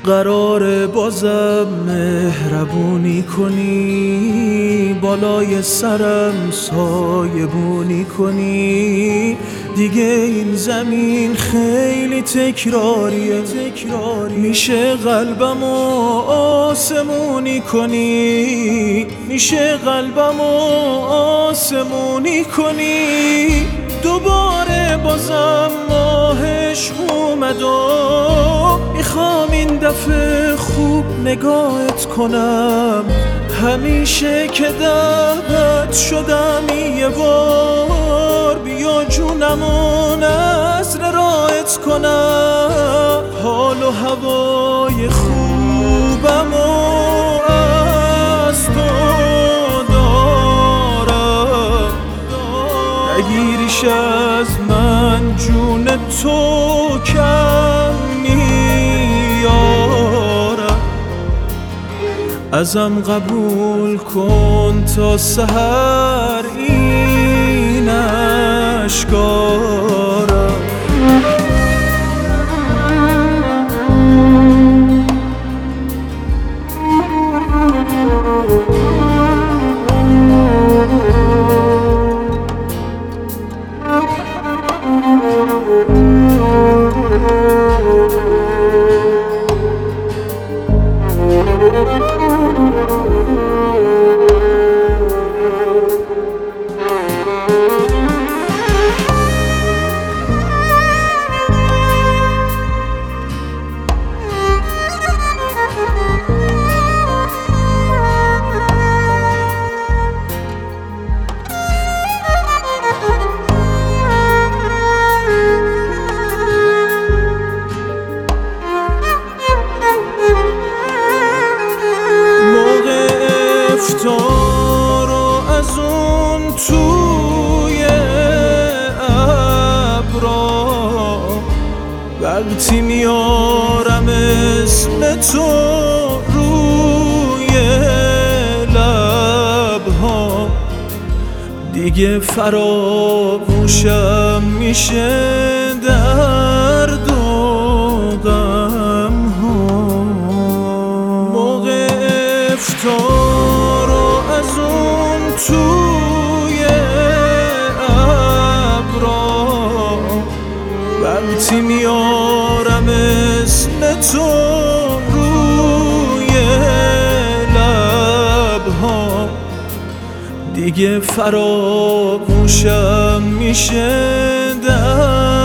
قرار بازم مهربونی کنی، بالای سرم سایبونی کنی. دیگه این زمین خیلی تکراریه، میشه قلبمو آسمونی کنی، میشه قلبمو آسمونی کنی. دوباره بازم ماهش اومد و میخوام این دفعه خوب نگاهت کنم. همیشه که دعوت شدم یه بار بیا جونمو نذر راحت کنم. حال و هوای خوبمو از تو دارم، نگیریش از من جون تو کم میارم. ازم قبول کن تا سحر این اشکارم. افطارو از اون توی ابرا وقتی میارم اسم تو روی لبها، دیگه فراموشم میشه درد و غم ها. موقع افطار از اون توی ابرا وقتی میارم اسم تو روی لبها، دیگه فراموشم میشه